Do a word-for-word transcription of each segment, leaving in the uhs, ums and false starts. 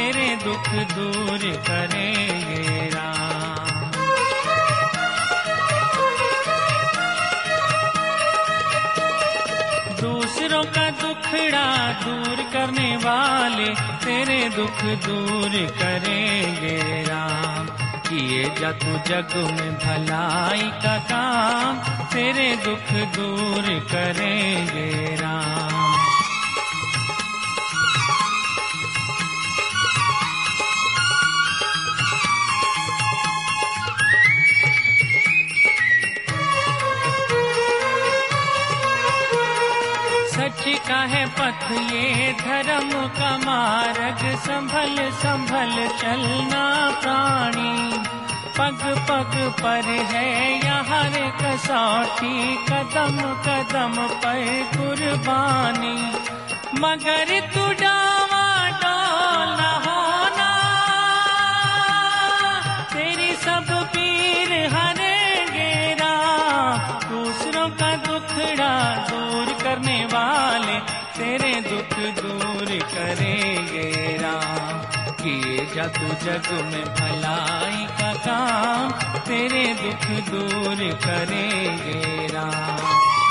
तेरे दुख दूर करेंगे राम। दूसरों का दुखड़ा दूर करने वाले तेरे दुख दूर करेंगे राम। किए जा तू जग में भलाई का काम, तेरे दुख दूर करेंगे राम। सच का है पथ ये धर्म का मार्ग, संभल संभल चलना प्राणी। पग पग पर है यहाँ रे कसौटी, कदम कदम पर कुर्बानी। मगर तू डावा डोल न होना, तेरी सब पीर हरेंगे राम। दूसरों का दुखड़ा दूर करने वाले तेरे दुख दूर करेंगे राम। किए जा तू जग में भलाई का काम, तेरे दुख दूर करेंगे राम।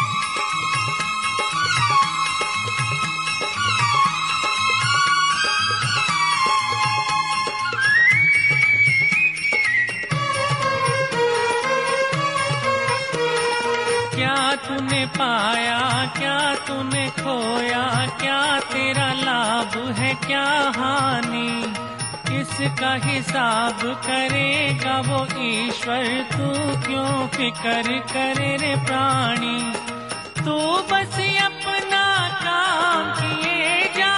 क्या तूने पाया क्या तूने खोया, क्या तेरा लाभ है क्या हानि। इसका हिसाब करेगा वो ईश्वर, तू क्यों फिकर करे रे प्राणी। तू बस अपना काम किए जा,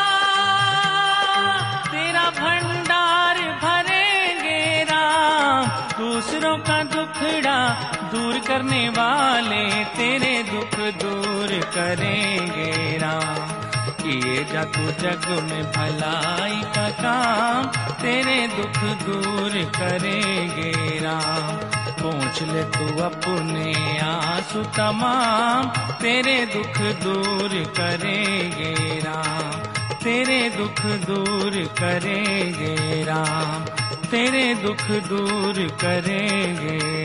तेरा भंडार भरेंगे राम। दूसरों का दुखड़ा दूर करने वाले तेरे दुख दूर करेंगे राम। किए जा तू जग में भलाई का काम, तेरे दुख दूर करेंगे राम। पहुँच ले तू अपने आंसू तमाम, तेरे दुख दूर करेंगे राम। तेरे दुख दूर करेंगे राम, तेरे दुख दूर करेंगे